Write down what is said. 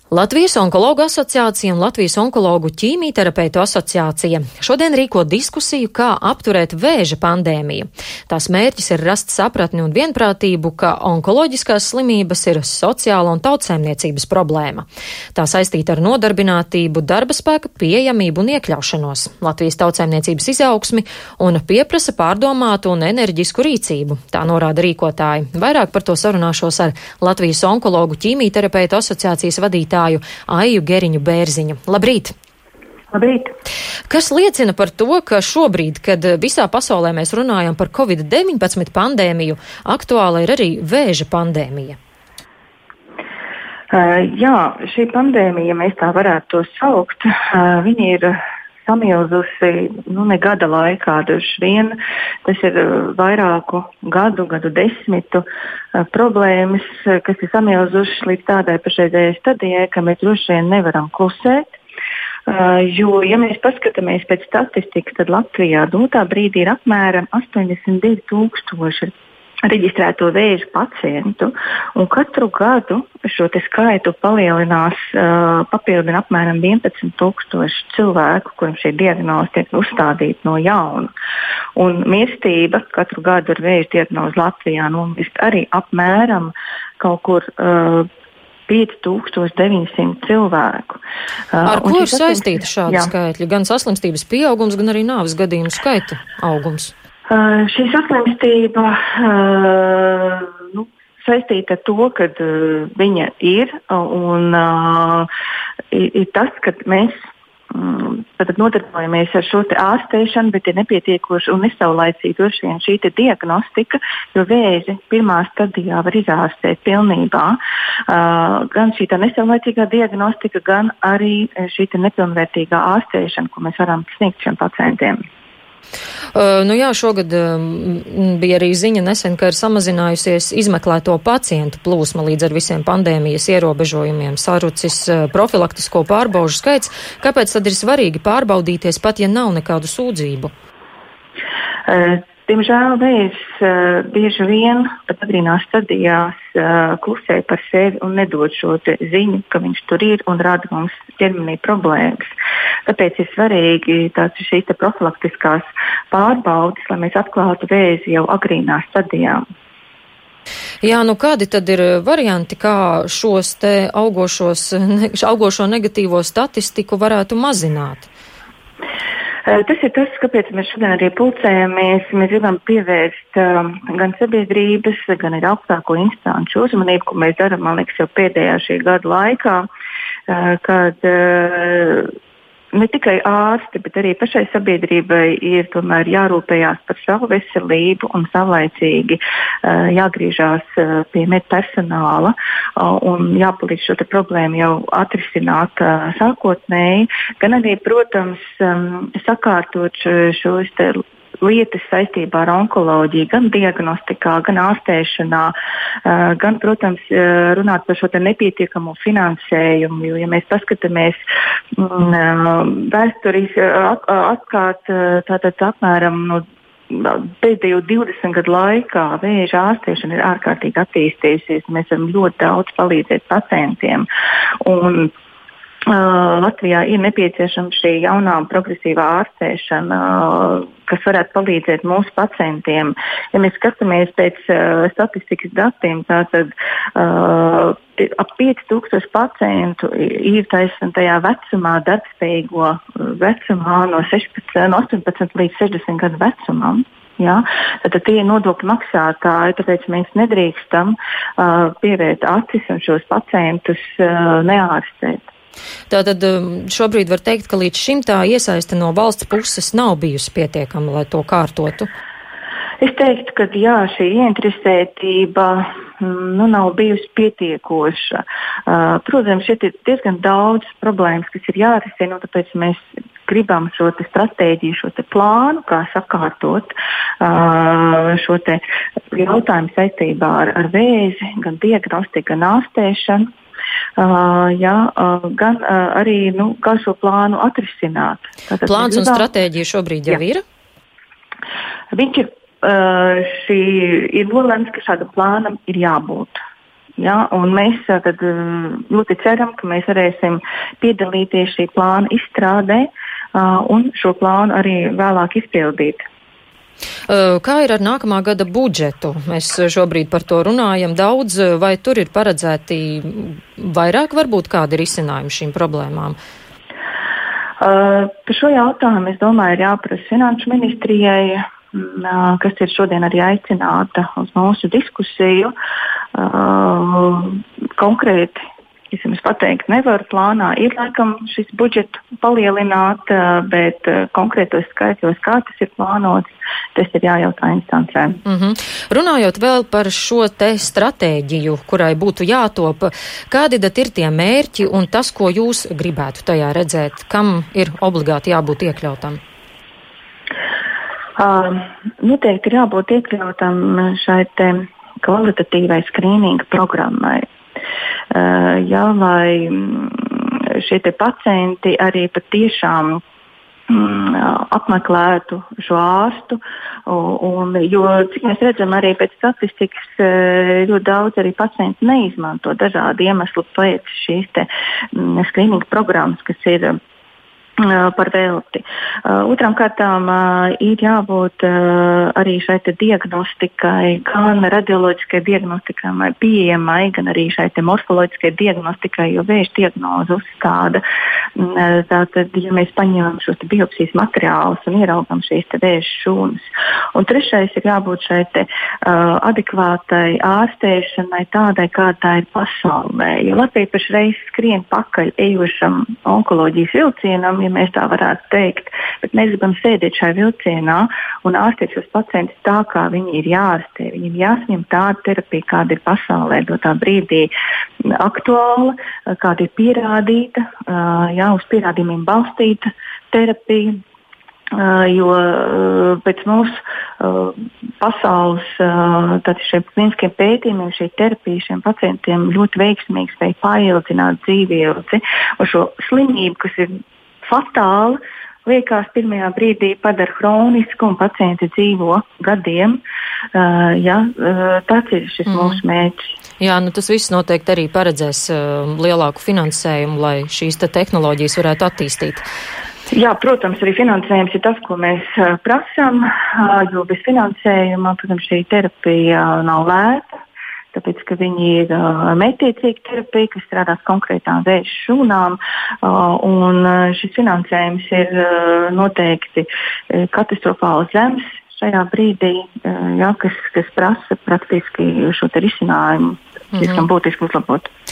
Latvijas onkologu asociācija un Latvijas onkologu ķīmijterapeitu asociācija šodien rīko diskusiju, kā apturēt vēža pandēmiju. Tās mērķis ir rast sapratni un vienprātību, ka onkoloģiskās slimības ir sociāla un tautsēmniecības problēma. Tā saistīta ar nodarbinātību, darba spēka pieejamību un iekļaušanos, Latvijas tautsēmniecības izaugsmi un pieprasa pārdomātu un enerģisku rīcību. Tā norāda rīkotāji. Vairāk par to sarunāšos ar Latvijas onkologu ķīmijterapeitu asociācijas vadītāju Aiju Geriņu Bērziņu. Labrīt! Labrīt! Kas liecina par to, ka šobrīd, kad visā pasaulē mēs runājam par Covid-19 pandēmiju, aktuāla ir arī vēža pandēmija? Jā, šī pandēmija, mēs tā varētu to saukt, viņa ir samilzusi, ne gada laikā, droši vien, tas ir vairāku gadu desmitu problēmas, kas ir samilzušas līdz tādai pašreizējai stadijai, ka mēs droši vien nevaram klusēt, jo, ja mēs paskatāmies pēc statistikas, tad Latvijā dotā brīdī ir apmēram 82,000 reģistrēto vēža pacientu, un katru gadu šo te skaitu papildina apmēram 11,000 cilvēku, kuriem šī diagnoze tiek uzstādīta no jauna. Un mirstība katru gadu ar vēža diagnozi Latvijā nomirst arī apmēram kaut kur 5,900 cilvēku. Ar ko ir saistīta šāda skaitļa? Gan saslimstības pieaugums, gan arī nāves gadījumu skaita augums? Šī saslimstība saistīta ar to, ka viņa ir, un ir tas, ka mēs nodarbojamies ar šo te ārstēšanu, bet ir nepietiekoši un nesaulaicīgi droši vien šī te diagnostika, jo vēzi pirmā stadijā var izārstēt pilnībā. Gan šī tā nesaulaicīgā diagnostika, gan arī šī te nepilnvērtīgā ārstēšana, ko mēs varam sniegt šiem pacientiem. Šogad bija arī ziņa nesen, ka ir samazinājusies izmeklēto pacientu plūsma līdz ar visiem pandēmijas ierobežojumiem, sarucis profilaktisko pārbaužu skaits. Kāpēc tad ir svarīgi pārbaudīties, pat ja nav nekādu sūdzību? Diemžēl vēzis bieži vien pat agrīnās stadijās klusē par sevi un nedod šo ziņu, ka viņš tur ir un rada mums ķermenī problēmas. Tāpēc ir svarīgi šīs profilaktiskās pārbaudes, lai mēs atklātu vēzi jau agrīnā stadijā. Jā, kādi tad ir varianti, kā šos te augošo negatīvo statistiku varētu mazināt? Tas ir tas, kāpēc mēs šodien arī pulcējamies. Mēs gribam pievērst gan sabiedrības, gan arī augstāko instanču uzmanību, ko mēs darām, man liekas, jau pēdējā šī gada laikā, kad ne tikai ārsti, bet arī pašai sabiedrībai ir tomēr jārūpējās par savu veselību un savlaicīgi jāgriežās pie medpersonāla un jāpalīdz šo te problēmu jau atrisināt sākotnēji, gan arī, protams, sakārtot šos te lietas saistībā ar onkoloģiju, gan diagnostikā, gan ārstēšanā, gan, protams, runāt par šo te nepietiekamo finansējumu, jo, ja mēs paskatāmies vēsturiski atklāt, tātad apmēram pēdējo 20 gadu laikā vēža ārstēšana ir ārkārtīgi attīstījusies. Mēs varam ļoti daudz palīdzēt pacientiem. Un Latvijā ir nepieciešama šī jaunā progresīvā ārstēšana, kas varētu palīdzēt mūsu pacientiem. Ja mēs skatāmies pēc statistikas datiem, tātad ap 5,000 pacientu ir tajā vecumā, darbspējīgo vecumā no 18 līdz 60 gadu vecumam. Jā, tad tie ir nodokļu maksātāji, tāpēc mēs nedrīkstam pievērt acis un šos pacientus neārstēt. Tātad šobrīd var teikt, ka līdz šim tā iesaiste no valsts puses nav bijusi pietiekama, lai to kārtotu? Es teiktu, ka jā, šī ieinteresētība nav bijusi pietiekoša. Protams, šeit ir diezgan daudz problēmas, kas ir jārisina, un tāpēc mēs gribam šo te stratēģiju, šo te plānu, kā sakārtot šo te jautājumu saistībā ar vēzi, gan diagnostiku, gan ārstēšanu. Gan arī, kā šo plānu atrisināt. Tātad plāns un stratēģija šobrīd jau ir? Viņš ir nolēmts, ka šādam plānam ir jābūt. Ja? Un mēs tad ļoti ceram, ka mēs varēsim piedalīties šī plāna izstrādē un šo plānu arī vēlāk izpildīt. Kā ir ar nākamā gada budžetu? Mēs šobrīd par to runājam daudz, vai tur ir paredzēti vairāk varbūt kādi risinājumi šīm problēmām? Par šo jautājumu, es domāju, ir jāprasa Finanšu ministrijai, kas ir šodien arī aicināta uz mūsu diskusiju. Konkrēti, es pateikt nevaru, plānā ir laikam šis budžetu palielināt, bet konkrētos skaitļos, kā tas ir plānots, tas ir jājautā instancēm. Runājot vēl par šo te stratēģiju, kurai būtu jātop, kādi tad ir tie mērķi un tas, ko jūs gribētu tajā redzēt, kam ir obligāti jābūt iekļautam? Noteikti ir jābūt iekļautam šai te kvalitatīvai skrīninga programmai. Lai šie te pacienti arī patiešām apmeklētu šo ārstu, jo, cik mēs redzam, arī pēc statistikas ļoti daudz arī pacienti neizmanto dažādu iemeslu pēc šīs te skrīninga programmas, kas ir par velti. Otram kārtām ir jābūt arī šai te diagnostikai, gan radioloģiskai diagnostikai pieejamai, gan arī šai te morfoloģiskai diagnostikai, jo vēža diagnoze uzstāda. Tātad, ja mēs paņemam šos te biopsijas materiālus un ieraugam šīs te vēža šūnas. Un trešais ir jābūt šai te adekvātai ārstēšanai tādai, kā tā ir pasaulē. Jo Latvija pašreiz skrien pakaļ ejošam onkoloģijas vilcienam, ja mēs tā varētu teikt, bet mēs gribam sēdēt šajā vilcienā un ārstēt šos pacientus tā, kā viņi ir jāārstē. Viņiem jāsņem tāda terapija, kāda ir pasaulē, dotā brīdī aktuāla, kāda ir pierādīta, uz pierādījumiem balstīta terapija. Jo pēc mūsu pasaules šiem klīniskiem pētījumiem šī terapija šiem pacientiem ļoti veiksmīgi spēj paildzināt dzīvību un šo slimību, kas ir fatāla, liekas pirmajā brīdī padara hronisku un pacienti dzīvo gadiem. Tāds ir šis mūsu mērķis. Jā, tas viss noteikti arī paredzēs lielāku finansējumu, lai šīs tehnoloģijas varētu attīstīt. Jā, protams, arī finansējums ir tas, ko mēs prasām, jo bez finansējuma, protams, šī terapija nav lēta. Tāpēc, ka viņi ir mērķtiecīga terapija, kas strādās konkrētām vēža šūnām, un šis finansējums ir noteikti katastrofāli zems šajā brīdī, kas prasa praktiski šo te risinājumu, būtiski uzlabot.